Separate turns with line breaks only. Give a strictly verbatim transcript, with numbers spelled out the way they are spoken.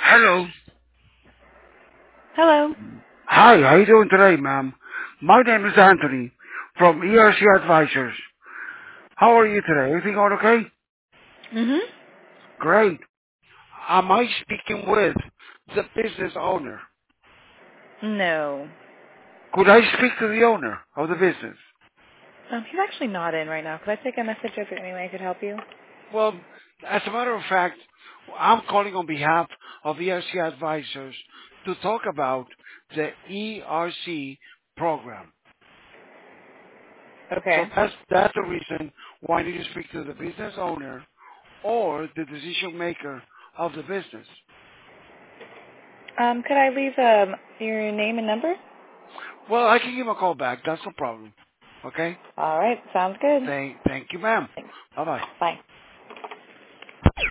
Hello.
Hello.
Hi, how you doing today, ma'am? My name is Anthony from E R C Advisors. How are you today? Everything going okay?
Mhm.
Great. Am I speaking with the business owner?
No.
Could I speak to the owner of the business?
Um, he's actually not in right now. Could I take a message if there any way I could help you?
Well, as a matter of fact, I'm calling on behalf of E R C Advisors to talk about the E R C program. So
Okay.
that's, that's the reason why I need to speak to the business owner or the decision maker of the business.
Um, could I leave um your name and number?
Well, I can give him a call back. That's no problem. Okay?
All right. Sounds good.
Thank, thank you, ma'am.
Thanks.
Bye-bye.
Bye.